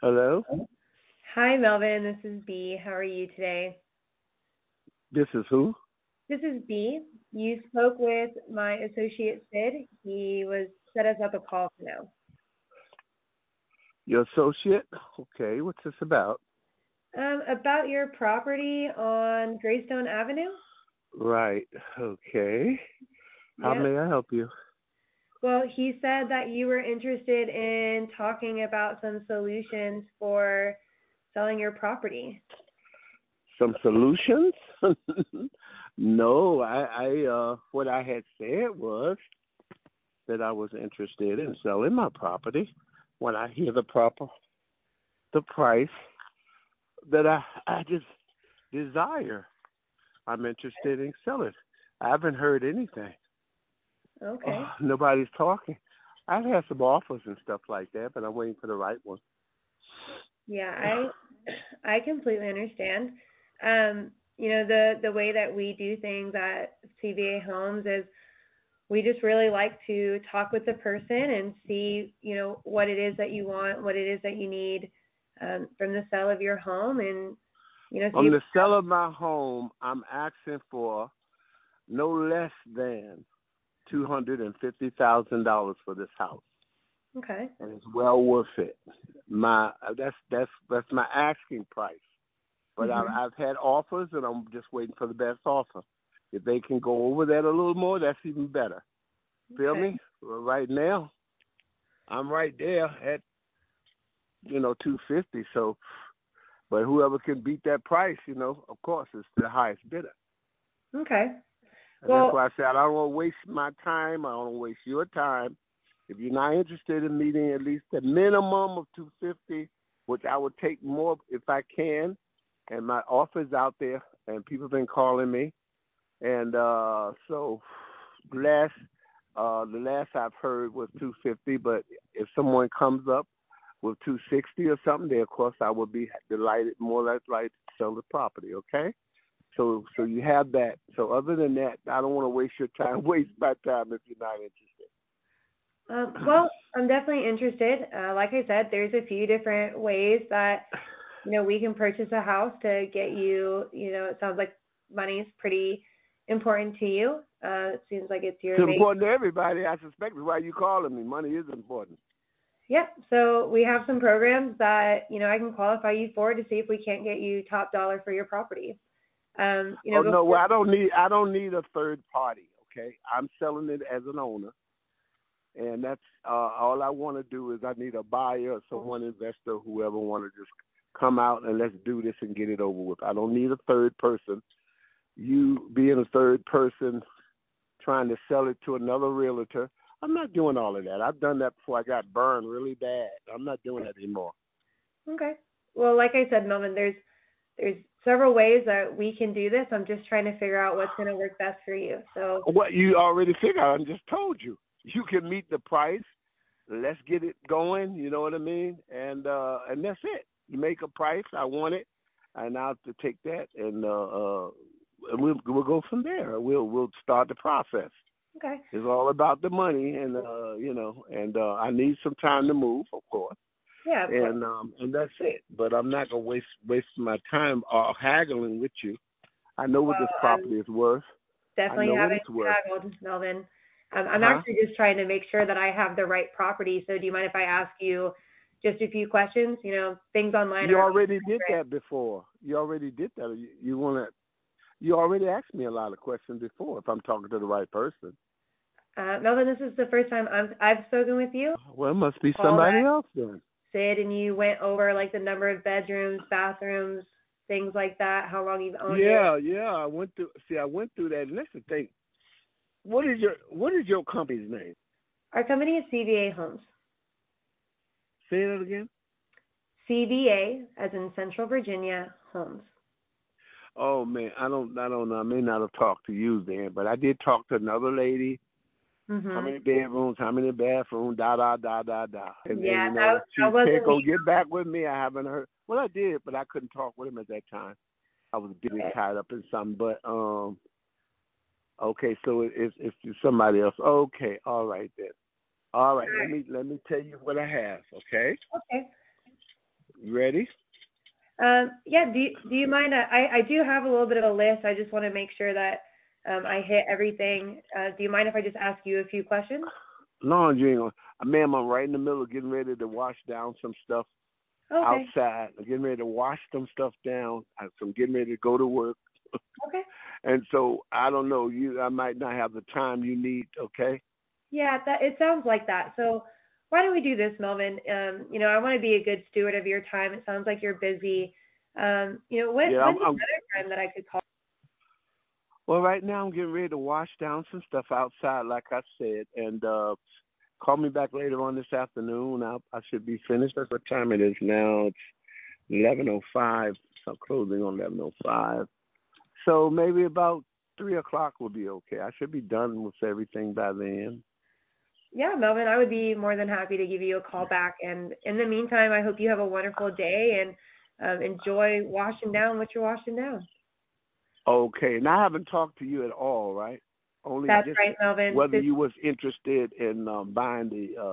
Hello? Hi, Melvin. This is B. How are you today? This is who? This is B. You spoke with my associate Sid. He was set us up a call for now. Your associate? Okay, what's this about? About your property on Greystone Avenue? Right, okay. How Yep. may I help you? Well, he said that you were interested in talking about some solutions for selling your property. Some solutions? No, what I had said was that I was interested in selling my property when I hear the price that I just desire. I'm interested in selling. I haven't heard anything. Okay. Oh, nobody's talking. I've had some offers and stuff like that, but I'm waiting for the right one. Yeah, I completely understand. The way that we do things at CVA Homes is we just really like to talk with the person and see, what it is that you want, what it is that you need from the sale of your home, and see On if, the sale of my home, I'm asking for no less than $250,000 for this house, okay. and it's well worth it. That's my asking price. But Mhm. I've had offers, and I'm just waiting for the best offer. If they can go over that a little more, that's even better. Feel Okay. me? Well, right now, I'm right there at 250. So, but whoever can beat that price, of course, is the highest bidder. Okay. And that's Well, why I said I don't want to waste my time. I don't want to waste your time. If you're not interested in meeting at least a minimum of 250, which I would take more if I can, and my offer's out there, and people have been calling me, and so the last I've heard was 250. But if someone comes up with 260 or something, then of course I would be delighted, more or less like to sell the property. Okay. So you have that. So other than that, I don't want to waste your time. Waste my time if you're not interested. well, I'm definitely interested. Like I said, there's a few different ways that we can purchase a house to get you. It sounds like money is pretty important to you. It seems like it's It's your main. important to everybody. I suspect that's why you calling me. Money is important. Yep. So we have some programs that I can qualify you for to see if we can't get you top dollar for your property. Oh no, Before. well, I don't need a third party. Okay, I'm selling it as an owner, and that's all I want to do is I need a buyer, someone investor, whoever want to just come out and let's do this and get it over with. I don't need a third person. You being a third person trying to sell it to another realtor. I'm not doing all of that. I've done that before. I got burned really bad. I'm not doing that anymore. Okay. Well, like I said, Melvin, there's several ways that we can do this. I'm just trying to figure out what's going to work best for you. So. What you already figured out, I just told you. You can meet the price. Let's get it going, you know what I mean? And that's it. You make a price, I want it, and I'll have to take that and we'll go from there. We'll start the process. Okay. It's all about the money and I need some time to move, of course. Yeah, of course. And that's it. But I'm not gonna waste my time haggling with you. I know what this Well, property is worth. I definitely know what haven't it's worth. haggled, Melvin. I'm Huh? actually just trying to make sure that I have the right property. So do you mind if I ask you just a few questions? Things online You are already did different. that before. You already did that. You already asked me a lot of questions before if I'm talking to the right person. Melvin, this is the first time I've spoken with you. Well, it must be Call somebody that else then. Sid, and you went over like the number of bedrooms, bathrooms, things like that, how long you've owned it. Yeah. I went through that, and that's the thing. What is your company's name? Our company is CVA Homes. Say that again. CVA, as in Central Virginia Homes. Oh man, I don't know. I may not have talked to you then, but I did talk to another lady. How Mhm. many bedrooms? How many bathrooms? Da da da da da. And Yeah, she that said wasn't go me. get back with me. I haven't heard. Well, I did, but I couldn't talk with him at that time. I was getting Okay. tied up in something. But okay, so it's somebody else. Okay, all right then. All right, let me tell you what I have. Okay, Okay. ready? Yeah. Do you mind? I do have a little bit of a list. I just want to make sure that I hit everything. Do you mind if I just ask you a few questions? Long you ain't gonna, ma'am, I'm right in the middle of getting ready to wash down some stuff Okay. outside. I'm getting ready to wash some stuff down. I'm getting ready to go to work. Okay. And so I don't know, I might not have the time you need, okay? Yeah, that it sounds like that. So why don't we do this, Melvin? I want to be a good steward of your time. It sounds like you're busy. Yeah, When's another time that I could call? well, right now I'm getting ready to wash down some stuff outside, like I said, and call me back later on this afternoon. I should be finished. That's what time it is now. It's 11:05. So closing on 11:05. So maybe about 3 o'clock will be okay. I should be done with everything by then. Yeah, Melvin, I would be more than happy to give you a call back. And in the meantime, I hope you have a wonderful day and enjoy washing down what you're washing down. Okay. Now I haven't talked to you at all, right? Only That's just right, Melvin. whether you was interested in buying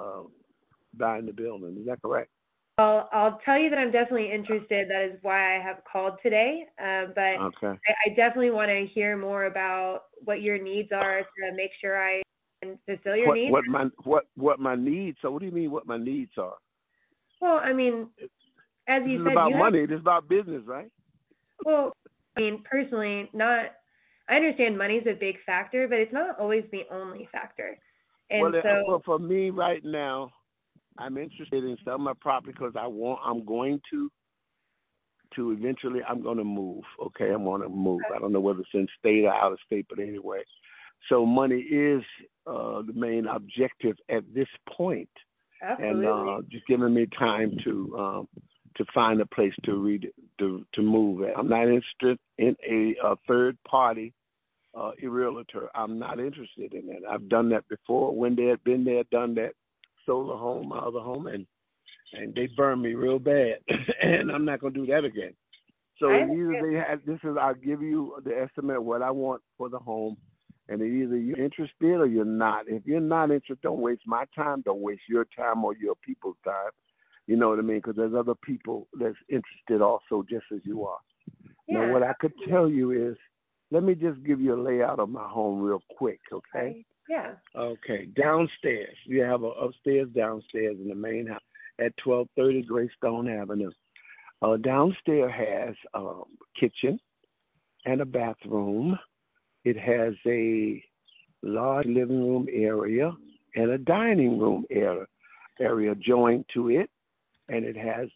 the building. Is that correct? I'll tell you that I'm definitely interested. That is why I have called today. But Okay. I definitely want to hear more about what your needs are to make sure I can fulfill your needs. What my needs? So what do you mean? What my needs are? Well, I mean, as This you is said, about money. This is about business, right? well, I mean, personally, not. I understand money's a big factor, but it's not always the only factor. And Well, for me right now, I'm interested in selling my property because I'm going to eventually I'm going to move. Okay, I'm going to move. I don't know whether it's in state or out of state, but anyway. So money is the main objective at this point. Absolutely. And just giving me time to find a place to move at. I'm not interested in a third party a realtor. I'm not interested in that. I've done that before. When they had been there, done that, sold a home, my other home, and they burned me real bad. And I'm not going to do that again. So I'll give you the estimate of what I want for the home, and either you're interested or you're not. If you're not interested, don't waste my time. Don't waste your time or your people's time. You know what I mean? Because there's other people that's interested also, just as you are. Yeah. Now, what I could tell you is, let me just give you a layout of my home real quick, okay? Yeah. Okay. Downstairs, you have an upstairs, downstairs in the main house at 1230 Greystone Avenue. Downstairs has a kitchen and a bathroom. It has a large living room area and a dining room area joined to it, and it has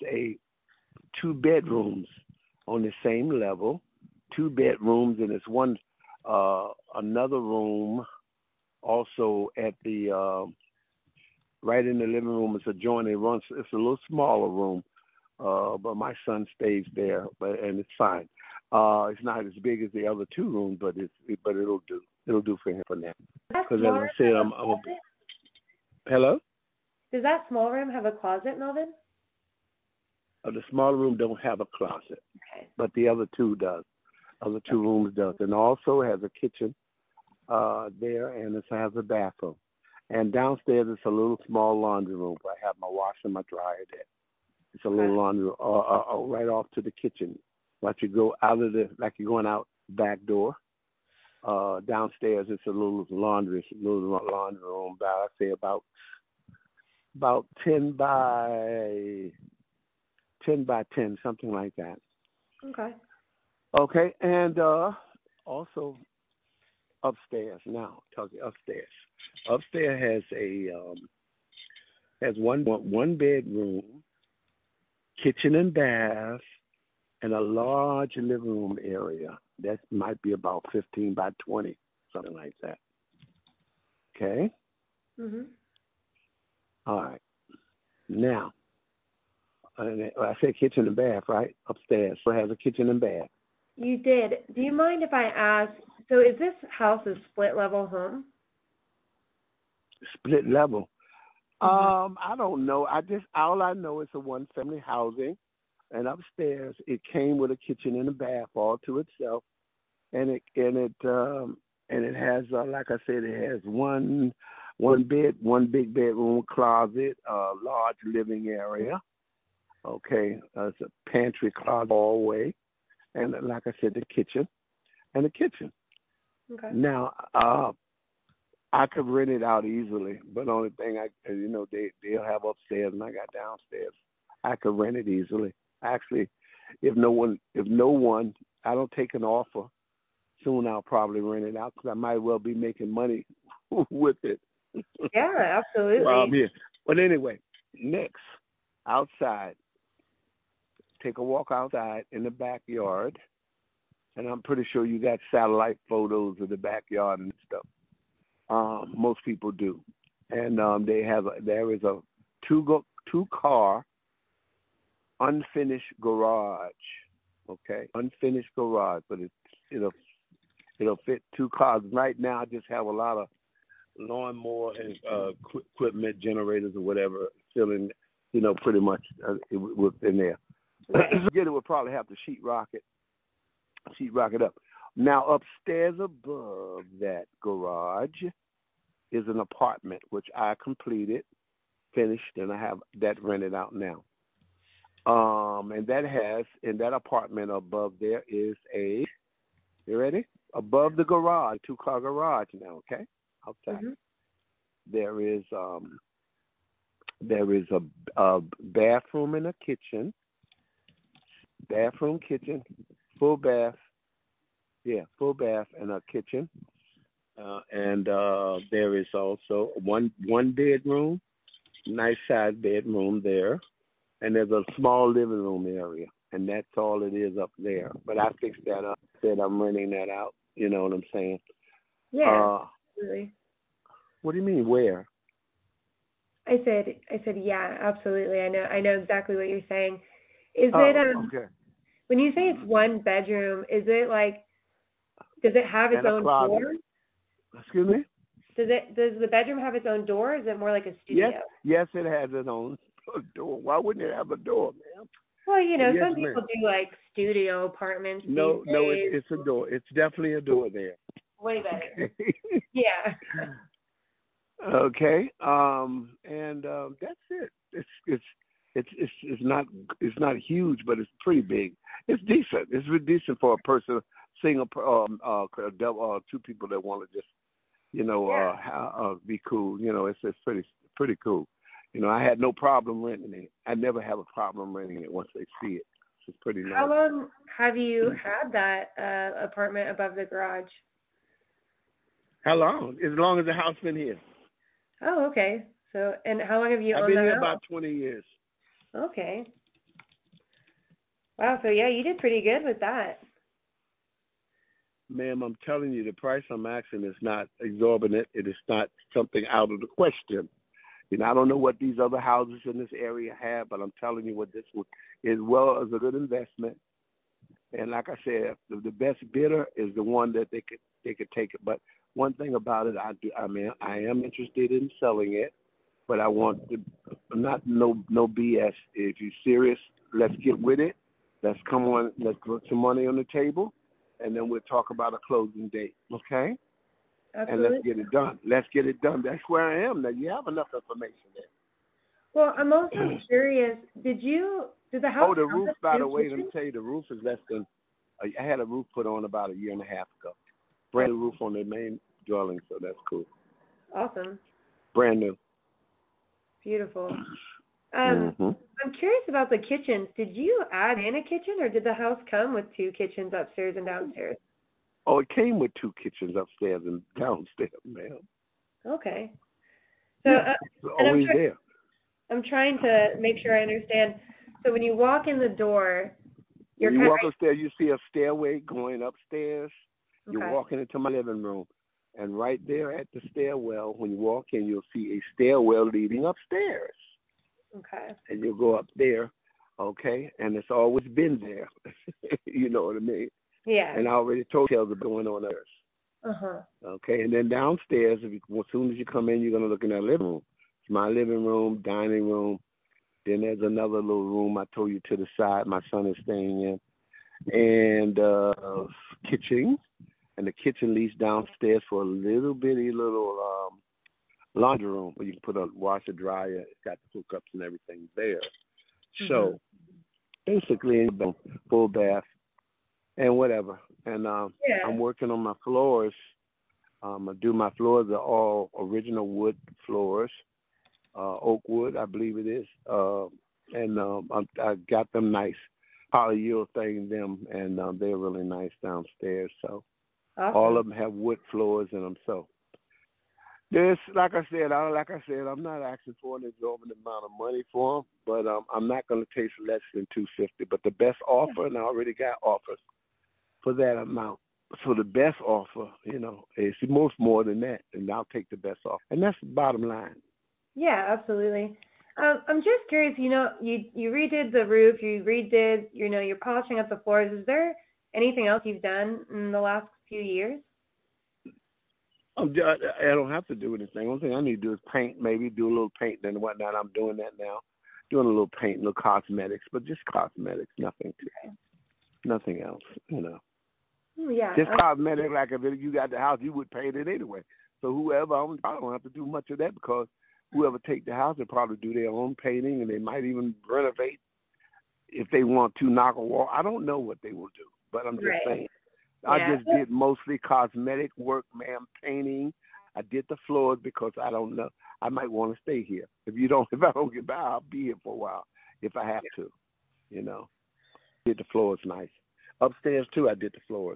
2 bedrooms on the same level. 2 bedrooms, and it's another room also at the right in the living room. It's adjoining. It's a little smaller room, but my son stays there, and it's fine. It's not as big as the other 2 rooms, but it'll do. It'll do for him for now. Because as I said, Hello. Does that small room have a closet, Melvin? The smaller room don't have a closet, okay, but the other 2 does. Other 2 rooms does, and also has a kitchen there, and it has a bathroom. And downstairs it's a little small laundry room where I have my washer and my dryer there. It's a little laundry room right off to the kitchen. Like you go out of like you're going out back door. Downstairs it's a little laundry room. I say about 10 by 10, something like that. Okay. Okay, and also upstairs. Now, talking upstairs. Upstairs has one bedroom, kitchen and bath, and a large living room area. That might be about 15 by 20, something like that. Okay. Mhm. All right. Now, I said kitchen and bath, right? Upstairs, so it has a kitchen and bath. You did. Do you mind if I ask, so is this house a split level home? Split level? I don't know. All I know is a 1-family housing, and upstairs it came with a kitchen and a bath all to itself, and it has like I said, it has one big bedroom, closet, large living area, Okay, it's a pantry, closet, hallway, and like I said, the kitchen and the kitchen. Okay. Now, I could rent it out easily, but the only thing they'll have upstairs and I got downstairs. I could rent it easily. Actually, if no one, I don't take an offer. Soon I'll probably rent it out because I might well be making money with it. Yeah, absolutely. Well, I'm here. But anyway, next, outside. Take a walk outside in the backyard, and I'm pretty sure you got satellite photos of the backyard and stuff. Most people do, and there is a two car unfinished garage. Okay, unfinished garage, but it'll fit two cars. Right now, I just have a lot of lawnmower and equipment, generators or whatever, filling, pretty much within there. Again, it would probably have to sheetrock it up. Now, upstairs above that garage is an apartment, which I completed, finished, and I have that rented out now. And that has, in that apartment above there is you ready? Above the garage, two-car garage now, okay? Outside. Mm-hmm. There is a bathroom and a kitchen. Bathroom, kitchen, full bath. Yeah, full bath and a kitchen. And there is also one bedroom, nice size bedroom there. And there's a small living room area. And that's all it is up there. But I fixed that up. Said I'm renting that out. You know what I'm saying? Yeah, absolutely. What do you mean, where? I said, yeah, absolutely. I know exactly what you're saying. Is it okay. When you say it's one bedroom, is it like, does it have its own door? Excuse me? Does the bedroom have its own door, or is it more like a studio? Yes, it has its own door. Why wouldn't it have a door, ma'am? Well, some people do like studio apartments. No, it's a door. It's definitely a door there. Way better. Okay. Yeah. Okay. And that's it. It's not huge, but it's pretty big. It's decent. It's really decent for a person, single, double, two people that want to just, be cool. It's pretty cool. I had no problem renting it. I never have a problem renting it once they see it. It's pretty nice. How long have you had that apartment above the garage? How long? As long as the house been here. Oh, okay. So, and how long have you owned I've been that here house? about 20 years. Okay. Wow, so yeah, you did pretty good with that. Ma'am, I'm telling you, the price I'm asking is not exorbitant. It is not something out of the question. I don't know what these other houses in this area have, but I'm telling you what this one is well as a good investment. And like I said, the best bidder is the one that they could take it. But one thing about it, I am interested in selling it, but I want no BS. If you're serious, let's get with it. Let's put some money on the table, and then we'll talk about a closing date. Okay? Absolutely. And let's get it done. That's where I am now. You have enough information there. Well, I'm also curious. Did the house? Oh, the roof. By the way, let me tell you, the roof is less than. I had a roof put on about a year and a half ago. Brand new roof on the main dwelling, so that's cool. Awesome. Brand new. Beautiful. I'm curious about the kitchens. Did you add in a kitchen, or did the house come with two kitchens upstairs and downstairs? Oh, it came with two kitchens upstairs and downstairs, ma'am. Okay. So, it's always there. I'm trying to make sure I understand. So when you walk in the door, when you walk upstairs, you see a stairway going upstairs. Okay. You're walking into my living room. And right there at the stairwell, when you walk in, you'll see a stairwell leading upstairs. Okay. And you'll go up there, okay? And it's always been there. You know what I mean? Yeah. And I already told you what's going on there. Uh-huh. Okay, and then downstairs, as soon as you come in, you're going to look in that living room. It's my living room, dining room. Then there's another little room I told you to the side my son is staying in. And kitchen. And the kitchen leads downstairs for a little laundry room where you can put a washer, dryer. It's got the hookups and everything there. Mm-hmm. So basically full bath and whatever. And Yeah. I'm working on my floors. I do my floors are all original wood floors, oak wood, I believe it is. And I got them nice polyurethane them, and they're really nice downstairs. So all Awesome. of them have wood floors in them. So there's, like I said, I'm not asking for an exorbitant amount of money for them, but I'm not going to take less than 250. But the best offer, and I already got offers for that amount. So the best offer, is most more than that, and I'll take the best offer. And that's the bottom line. Yeah, absolutely. I'm just curious. You redid the roof. You redid. You're polishing up the floors. Is there anything else you've done in the last few years? I don't have to do anything. Only thing I need to do is paint, maybe do a little painting and whatnot. I'm doing that now, doing a little paint, little cosmetics, but just cosmetics, nothing else. Yeah. Just cosmetic, like if you got the house, you would paint it anyway. So whoever, I don't have to do much of that because whoever take the house will probably do their own painting, and they might even renovate if they want to, knock a wall. I don't know what they will do, but I'm just saying. Yeah. I just did mostly cosmetic work, ma'am, painting. I did the floors because I don't know. I might want to stay here. If I don't get by, I'll be here for a while if I have to. Did the floors nice. Upstairs too, I did the floors.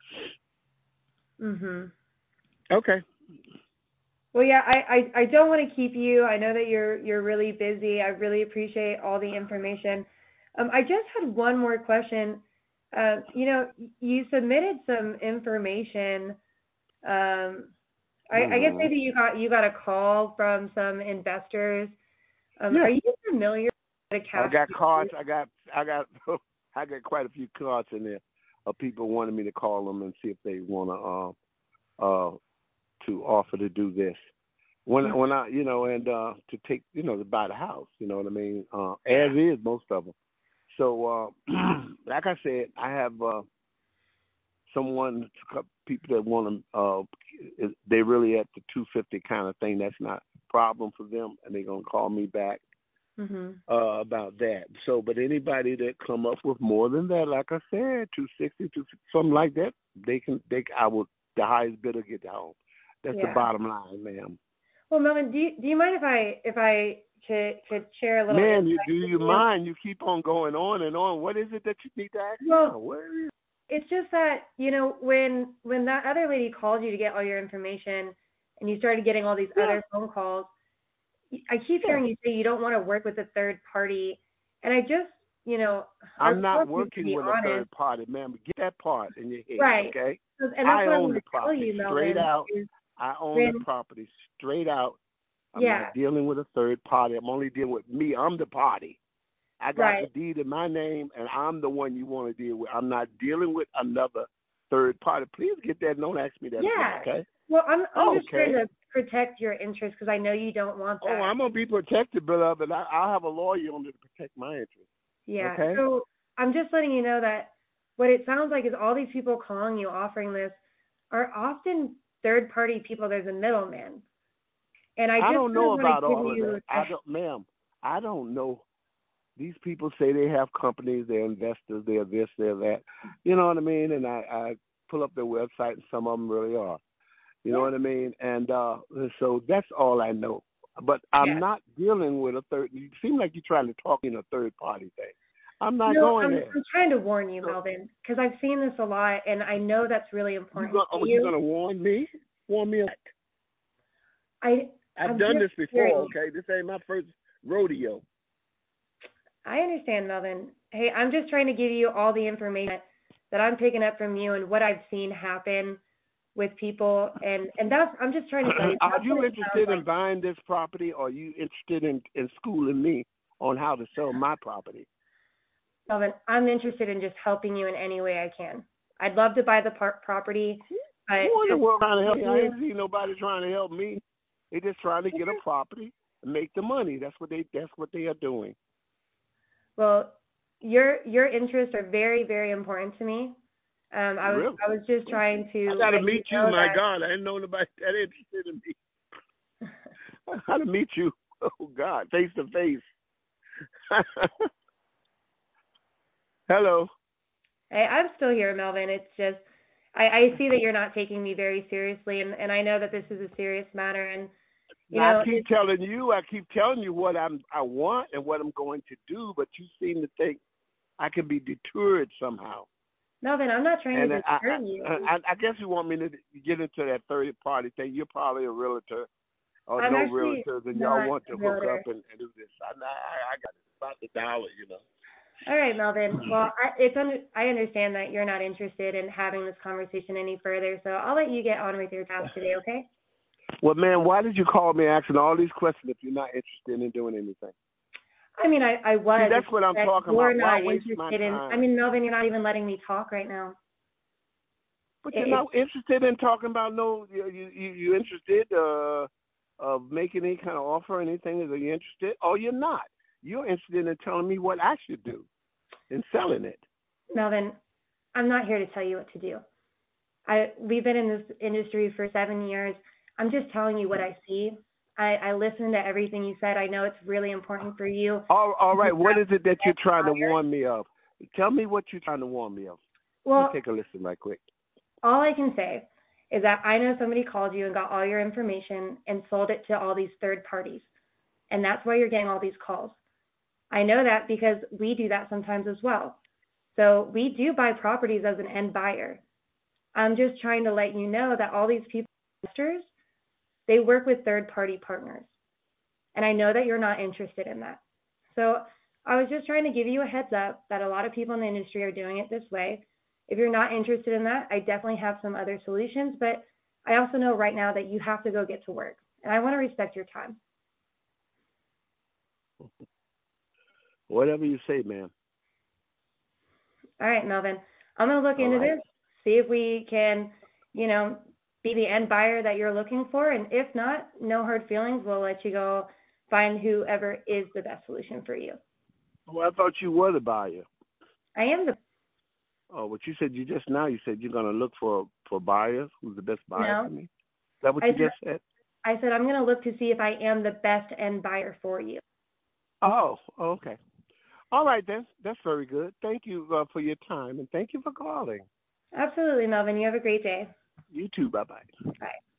Mhm. Okay. Well, yeah, I don't want to keep you. I know that you're really busy. I really appreciate all the information. I just had one more question. You submitted some information. I guess maybe you got a call from some investors. Are you familiar with the cash? I got cards. I got I got quite a few cards in there of people wanting me to call them and see if they want to offer to do this. When I and to take to buy the house. You know what I mean? As is most of them. So like I said, I have people that want them. They really at the 250 kind of thing. That's not a problem for them, and they're gonna call me back about that. So, but anybody that come up with more than that, like I said, 260, something like that, the highest bidder get the home. That's the bottom line, ma'am. Well, Melvin, do you mind if I could share a little? Man, do you mind? You keep on going on and on. What is it that you need to ask now? Where is it? It's just that, when that other lady called you to get all your information and you started getting all these other phone calls, I keep hearing you say you don't want to work with a third party. And I just, I'm not working with a third party, ma'am. Get that part in your head, right? Okay? And that's I what own I the property you, straight out. I own the property straight out. I'm not dealing with a third party. I'm only dealing with me. I'm the party. I got the deed in my name, and I'm the one you want to deal with. I'm not dealing with another third party. Please get that. Don't ask me that again, okay? Well, I'm just trying to protect your interests because I know you don't want that. Oh, I'm going to be protected, beloved. I'll have a lawyer on to protect my interests. Yeah. Okay? So I'm just letting you know that what it sounds like is all these people calling you offering this are often third-party people. There's a middleman. And I don't know about all of that. Ma'am, I don't know. These people say they have companies, they're investors, they're this, they're that. You know what I mean? And I pull up their website, and some of them really are. You know what I mean? And so that's all I know. But I'm not dealing with a third. You seem like you're trying to talk in a third-party thing. I'm not going there. I'm trying to warn you, Melvin, because I've seen this a lot, and I know that's really important. You're going to warn me? Warn me what? I've done this before, okay? This ain't my first rodeo. I understand, Melvin. Hey, I'm just trying to give you all the information that I'm picking up from you and what I've seen happen with people, and I'm just trying to tell you. Are you interested in buying this property, or are you interested in schooling me on how to sell my property? Melvin, I'm interested in just helping you in any way I can. I'd love to buy the property. But who in the world trying to help me? I ain't seen nobody trying to help me. They're just trying to get a property and make the money. That's what they are doing. Well, your interests are very, very important to me. I was just trying to. I gotta meet you. My God, I didn't know nobody that interested in me. I gotta meet you. Oh God, face to face. Hello. Hey, I'm still here, Melvin. It's just I see that you're not taking me very seriously, and I know that this is a serious matter, and you Now, know, I keep telling you what I want and what I'm going to do, but you seem to think I can be deterred somehow. Melvin, I'm not trying And to deter you. I guess you want me to get into that third party thing. You're probably a realtor or I'm no actually realtors, and y'all not want a to hook realtor. up and do this. I got it. It's about the dollar, you know. All right, Melvin. Well, I understand that you're not interested in having this conversation any further, so I'll let you get on with your task today, okay? Well, man, why did you call me asking all these questions if you're not interested in doing anything? I mean, I was. See, that's what I'm talking You're about. Why not waste my interested in. time? I mean, Melvin, you're not even letting me talk right now. But you're not interested in talking about no. You interested of making any kind of offer or anything? Are you interested? Or you're not? You're interested in telling me what I should do in selling it. Melvin, I'm not here to tell you what to do. We've been in this industry for 7 years. I'm just telling you what I see. I listened to everything you said. I know it's really important for you. All right. What is it that you're trying to warn me of? Tell me what you're trying to warn me of. Well, let me take a listen right quick. All I can say is that I know somebody called you and got all your information and sold it to all these third parties. And that's why you're getting all these calls. I know that because we do that sometimes as well. So we do buy properties as an end buyer. I'm just trying to let you know that all these people, investors, they work with third-party partners. And I know that you're not interested in that. So I was just trying to give you a heads up that a lot of people in the industry are doing it this way. If you're not interested in that, I definitely have some other solutions, but I also know right now that you have to go get to work, and I want to respect your time. Whatever you say, ma'am. All right, Melvin. I'm going to look into this, see if we can, be the end buyer that you're looking for, and if not, no hard feelings. We'll let you go find whoever is the best solution for you. Well, I thought you were the buyer. I am the. Oh, but you said you said you're going to look for buyers. Who's the best buyer for me? Is that what you just said? I said I'm going to look to see if I am the best end buyer for you. Oh, okay. All right, then. That's very good. Thank you for your time, and thank you for calling. Absolutely, Melvin. You have a great day. You too. Bye-bye. Bye.